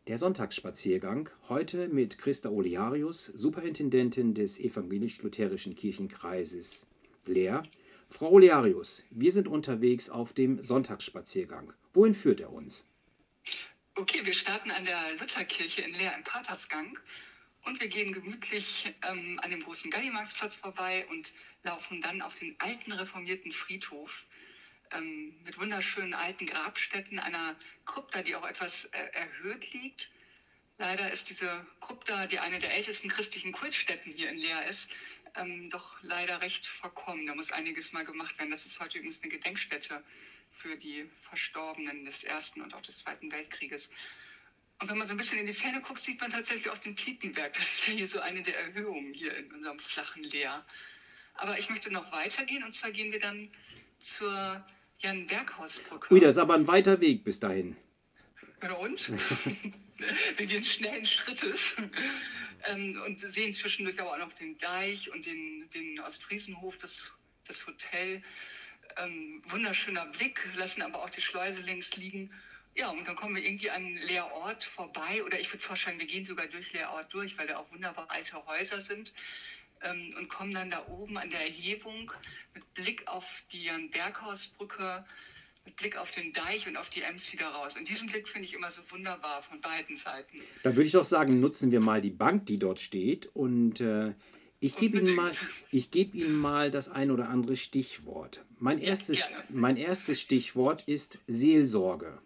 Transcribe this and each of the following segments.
Der Sonntagsspaziergang, heute mit Christa Olearius, Superintendentin des Evangelisch-Lutherischen Kirchenkreises Leer. Frau Olearius, wir sind unterwegs auf dem Sonntagsspaziergang. Wohin führt er uns? Okay, wir starten an der Lutherkirche in Leer im Patersgang und wir gehen gemütlich an dem großen Gallimarksplatz vorbei und laufen dann auf den alten reformierten Friedhof mit wunderschönen alten Grabstätten, einer Krypta, die auch etwas erhöht liegt. Leider ist diese Krypta, die eine der ältesten christlichen Kultstätten hier in Leer ist, doch leider recht verkommen. Da muss einiges mal gemacht werden. Das ist heute übrigens eine Gedenkstätte für die Verstorbenen des Ersten und auch des Zweiten Weltkrieges. Und wenn man so ein bisschen in die Ferne guckt, sieht man tatsächlich auch den Plietenberg. Das ist ja hier so eine der Erhöhungen hier in unserem flachen Leer. Aber ich möchte noch weitergehen, und zwar gehen wir dann zur Jan-Berghaus-Brücke. Ui, das ist aber ein weiter Weg bis dahin. Ja, und? Wir gehen schnellen Schrittes und sehen zwischendurch aber auch noch den Deich und den Ostfriesenhof, das Hotel. Wunderschöner Blick, lassen aber auch die Schleuse links liegen. Ja, und dann kommen wir irgendwie an Leerort vorbei, oder ich würde vorschlagen, wir gehen sogar durch Leerort durch, weil da auch wunderbar alte Häuser sind, und kommen dann da oben an der Erhebung mit Blick auf die Jan-Berghaus-Brücke, mit Blick auf den Deich und auf die Ems wieder raus. Und diesen Blick finde ich immer so wunderbar von beiden Seiten. Dann würde ich doch sagen, nutzen wir mal die Bank, die dort steht, und ich gebe Ihnen mal das ein oder andere Stichwort. Mein erstes Stichwort ist Seelsorge.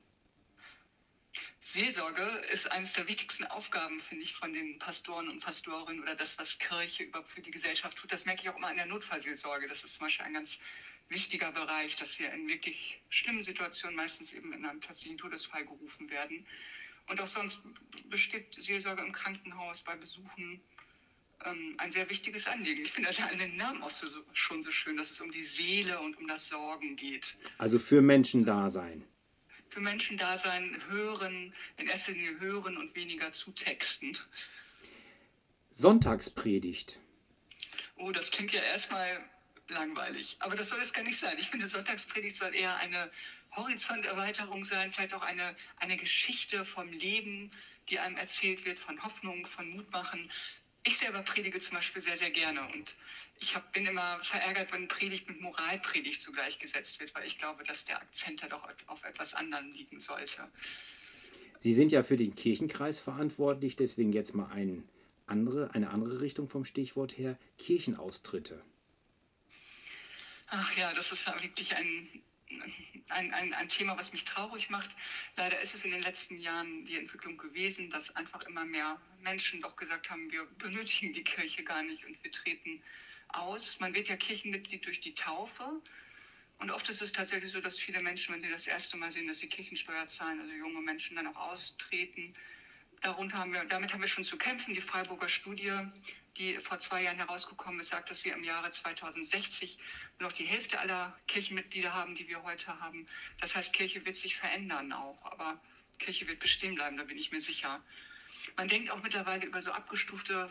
Seelsorge ist eines der wichtigsten Aufgaben, finde ich, von den Pastoren und Pastorinnen, oder das, was Kirche überhaupt für die Gesellschaft tut. Das merke ich auch immer an der Notfallseelsorge. Das ist zum Beispiel ein ganz wichtiger Bereich, dass wir in wirklich schlimmen Situationen meistens eben in einem plötzlichen Todesfall gerufen werden. Und auch sonst besteht Seelsorge im Krankenhaus, bei Besuchen, ein sehr wichtiges Anliegen. Ich finde den Namen auch schon so schön, dass es um die Seele und um das Sorgen geht. Also für Menschen da sein. Für Menschen da sein, hören, in erster Linie hören und weniger zutexten. Sonntagspredigt. Oh, das klingt ja erstmal langweilig, aber das soll es gar nicht sein. Ich finde, Sonntagspredigt soll eher eine Horizonterweiterung sein, vielleicht auch eine Geschichte vom Leben, die einem erzählt wird, von Hoffnung, von Mut machen. Ich selber predige zum Beispiel sehr, sehr gerne, und ich bin immer verärgert, wenn Predigt mit Moralpredigt zugleich gesetzt wird, weil ich glaube, dass der Akzent da doch auf etwas anderem liegen sollte. Sie sind ja für den Kirchenkreis verantwortlich, deswegen jetzt mal eine andere Richtung vom Stichwort her, Kirchenaustritte. Ach ja, das ist wirklich ein Thema, was mich traurig macht. Leider ist es in den letzten Jahren die Entwicklung gewesen, dass einfach immer mehr Menschen doch gesagt haben, wir benötigen die Kirche gar nicht und wir treten aus. Man wird ja Kirchenmitglied durch die Taufe, und oft ist es tatsächlich so, dass viele Menschen, wenn sie das erste Mal sehen, dass sie Kirchensteuer zahlen, also junge Menschen, dann auch austreten. Damit haben wir schon zu kämpfen. Die Freiburger Studie, die vor 2 Jahren herausgekommen ist, sagt, dass wir im Jahre 2060 nur noch die Hälfte aller Kirchenmitglieder haben, die wir heute haben. Das heißt, Kirche wird sich verändern auch, aber Kirche wird bestehen bleiben, da bin ich mir sicher. Man denkt auch mittlerweile über so abgestufte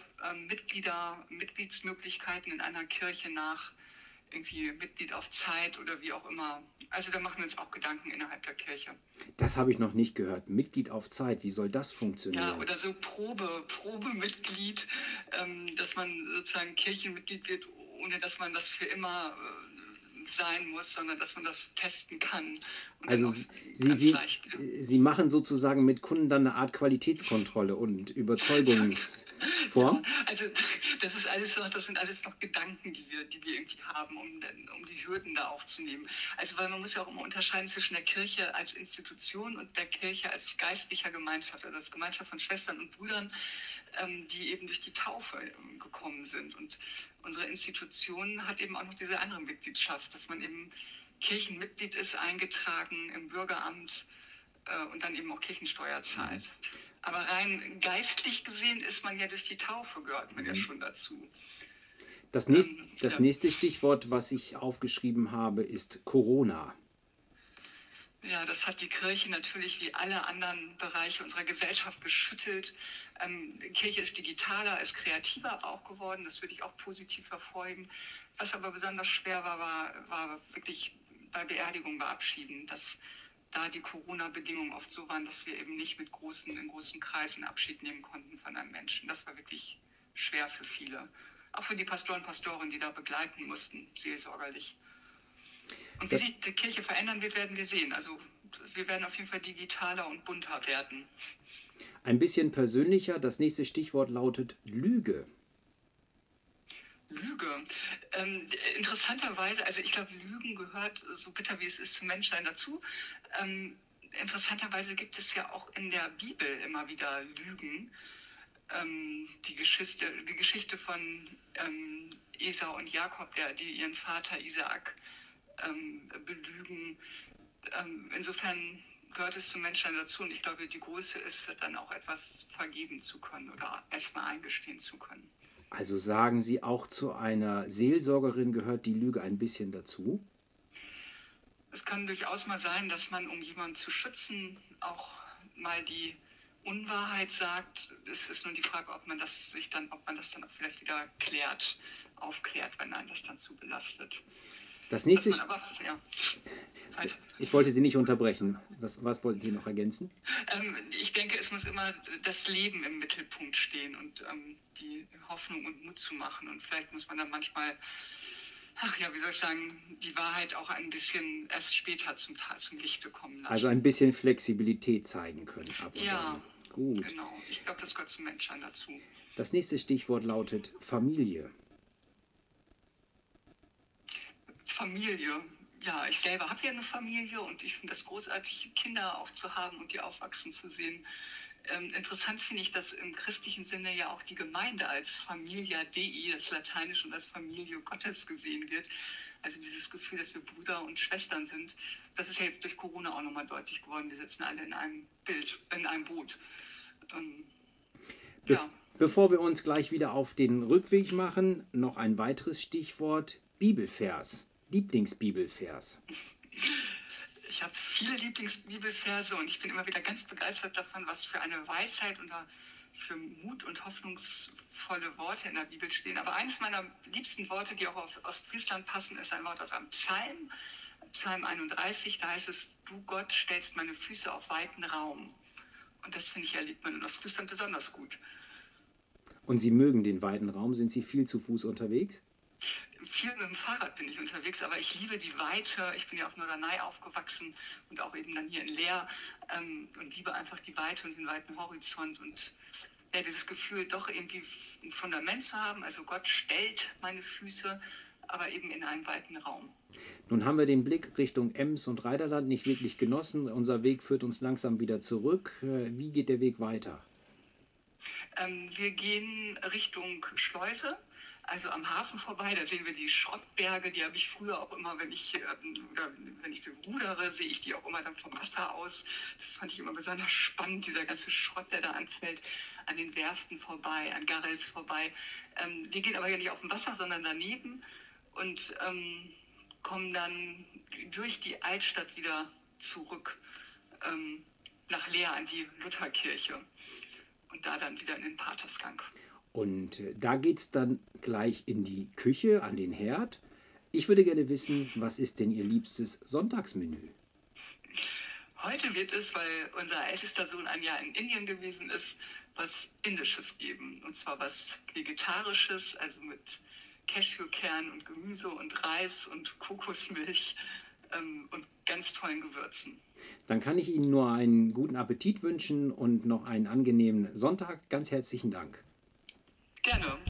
Mitgliedsmöglichkeiten in einer Kirche nach, irgendwie Mitglied auf Zeit oder wie auch immer. Also da machen wir uns auch Gedanken innerhalb der Kirche. Das habe ich noch nicht gehört. Mitglied auf Zeit, wie soll das funktionieren? Ja, oder so Probemitglied, dass man sozusagen Kirchenmitglied wird, ohne dass man das für immer sein muss, sondern dass man das testen kann. Und also Sie machen sozusagen mit Kunden dann eine Art Qualitätskontrolle und Überzeugungsform? Ja, also das sind alles noch Gedanken, die wir irgendwie haben, um die Hürden da aufzunehmen. Also weil man muss ja auch immer unterscheiden zwischen der Kirche als Institution und der Kirche als geistlicher Gemeinschaft, also als Gemeinschaft von Schwestern und Brüdern, die eben durch die Taufe gekommen sind. Und unsere Institution hat eben auch noch diese andere Mitgliedschaft, dass man eben Kirchenmitglied ist, eingetragen im Bürgeramt und dann eben auch Kirchensteuer zahlt. Aber rein geistlich gesehen ist man ja durch die Taufe, gehört man ja schon dazu. Das nächste Stichwort, was ich aufgeschrieben habe, ist Corona. Ja, das hat die Kirche natürlich wie alle anderen Bereiche unserer Gesellschaft geschüttelt. Kirche ist digitaler, ist kreativer auch geworden. Das würde ich auch positiv verfolgen. Was aber besonders schwer war wirklich bei Beerdigungen verabschieden. Das da die Corona-Bedingungen oft so waren, dass wir eben nicht in großen Kreisen Abschied nehmen konnten von einem Menschen. Das war wirklich schwer für viele. Auch für die Pastoren und Pastorinnen, die da begleiten mussten, seelsorgerlich. Und wie sich die Kirche verändern wird, werden wir sehen. Also wir werden auf jeden Fall digitaler und bunter werden. Ein bisschen persönlicher, das nächste Stichwort lautet Lüge. Lüge. Interessanterweise, also ich glaube, Lügen gehört, so bitter wie es ist, zum Menschsein dazu. Interessanterweise gibt es ja auch in der Bibel immer wieder Lügen. Die Geschichte von Esau und Jakob, die ihren Vater Isaak belügen. Insofern gehört es zum Menschsein dazu und ich glaube, die Größe ist dann auch etwas vergeben zu können oder erstmal eingestehen zu können. Also sagen Sie, auch zu einer Seelsorgerin gehört die Lüge ein bisschen dazu? Es kann durchaus mal sein, dass man, um jemanden zu schützen, auch mal die Unwahrheit sagt. Es ist nur die Frage, ob man das dann auch vielleicht wieder aufklärt, wenn einen das dann zu belastet. Das nächste. Aber, ja. Ich wollte Sie nicht unterbrechen. Was wollten Sie noch ergänzen? Ich denke, es muss immer das Leben im Mittelpunkt stehen und die Hoffnung und Mut zu machen. Und vielleicht muss man dann manchmal, die Wahrheit auch ein bisschen erst später zum Lichte kommen lassen. Also ein bisschen Flexibilität zeigen können. Ja, gut. Genau. Ich glaube, das gehört zum Menschsein dazu. Das nächste Stichwort lautet Familie. Familie. Ja, ich selber habe ja eine Familie und ich finde das großartig, Kinder auch zu haben und die aufwachsen zu sehen. Interessant finde ich, dass im christlichen Sinne ja auch die Gemeinde als Familia Dei, das Lateinisch, und als Familie Gottes gesehen wird. Also dieses Gefühl, dass wir Brüder und Schwestern sind, das ist ja jetzt durch Corona auch nochmal deutlich geworden. Wir sitzen alle in einem Boot. Bevor wir uns gleich wieder auf den Rückweg machen, noch ein weiteres Stichwort: Bibelvers. Lieblingsbibelvers. Ich habe viele Lieblingsbibelverse und ich bin immer wieder ganz begeistert davon, was für eine Weisheit und für Mut und hoffnungsvolle Worte in der Bibel stehen. Aber eines meiner liebsten Worte, die auch auf Ostfriesland passen, ist ein Wort aus einem Psalm, Psalm 31. Da heißt es: Du Gott stellst meine Füße auf weiten Raum. Und das, finde ich, erlebt man in Ostfriesland besonders gut. Und Sie mögen den weiten Raum? Sind Sie viel zu Fuß unterwegs? Viel mit dem Fahrrad bin ich unterwegs, aber ich liebe die Weite. Ich bin ja auf Norderney aufgewachsen und auch eben dann hier in Leer und liebe einfach die Weite und den weiten Horizont und ja, dieses Gefühl, doch irgendwie ein Fundament zu haben. Also Gott stellt meine Füße, aber eben in einen weiten Raum. Nun haben wir den Blick Richtung Ems und Reiderland nicht wirklich genossen. Unser Weg führt uns langsam wieder zurück. Wie geht der Weg weiter? Wir gehen Richtung Schleuse. Also am Hafen vorbei, da sehen wir die Schrottberge, die habe ich früher auch immer, wenn ich rudere, sehe ich die auch immer dann vom Wasser aus. Das fand ich immer besonders spannend, dieser ganze Schrott, der da anfällt, an den Werften vorbei, an Garrels vorbei. Wir gehen aber ja nicht auf dem Wasser, sondern daneben und kommen dann durch die Altstadt wieder zurück nach Leer an die Lutherkirche und da dann wieder in den Patersgang. Und da geht es dann gleich in die Küche, an den Herd. Ich würde gerne wissen, was ist denn Ihr liebstes Sonntagsmenü? Heute wird es, weil unser ältester Sohn ein Jahr in Indien gewesen ist, was Indisches geben. Und zwar was Vegetarisches, also mit Cashewkern und Gemüse und Reis und Kokosmilch und ganz tollen Gewürzen. Dann kann ich Ihnen nur einen guten Appetit wünschen und noch einen angenehmen Sonntag. Ganz herzlichen Dank. Gerne.